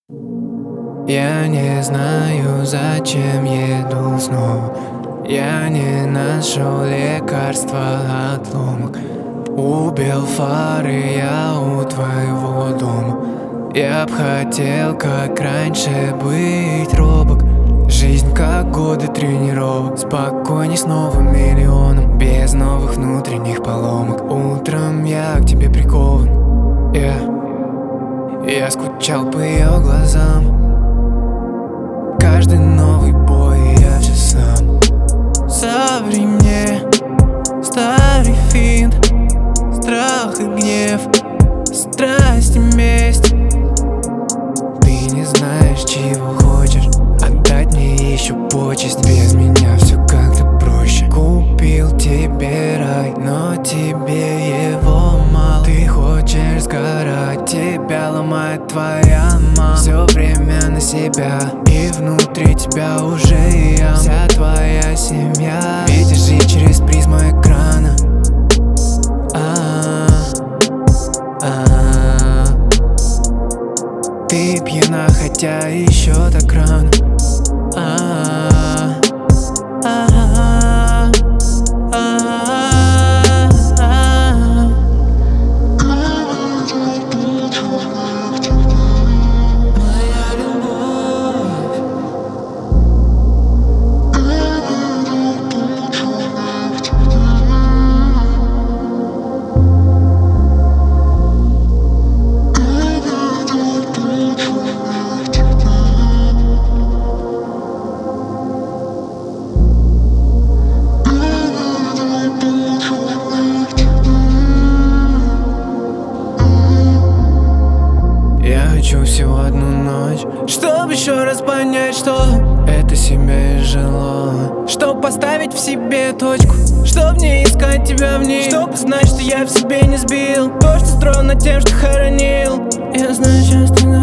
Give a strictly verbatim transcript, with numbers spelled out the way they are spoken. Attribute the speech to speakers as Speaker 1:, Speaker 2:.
Speaker 1: Я не знаю, зачем еду снова. Я не нашел лекарства от ломок. Убил фары я у твоего дома. Я б хотел, как раньше, быть робок. Жизнь как годы тренировок. Спокойней с новым миллионом, без новых внутренних поломок. Утром я к тебе прикован. yeah. Я скучал по ее глазам. Каждый новый бой я все сам. Соври мне старый финт, страх и гнев, страсть и месть. Ты не знаешь, чего хочешь, отдать мне еще почесть. Без меня все как-то проще. Купил тебе рай, но тебе его мало. Ты хочешь сгорать, тебя ломает твоя мама. Все время на себя, и внутри тебя уже я. Вся твоя семья, видишь жизнь через призму экрана. А-а-а. Ты пьяна, хотя еще так рано. А-а-а. А-а-а. Хочу всего одну ночь, чтобы еще раз понять, что это себя изжило. Чтоб поставить в себе точку, чтоб не искать тебя в ней, чтоб знать, что я в себе не сбил то, что строил над тем, что хоронил. Я знаю, часто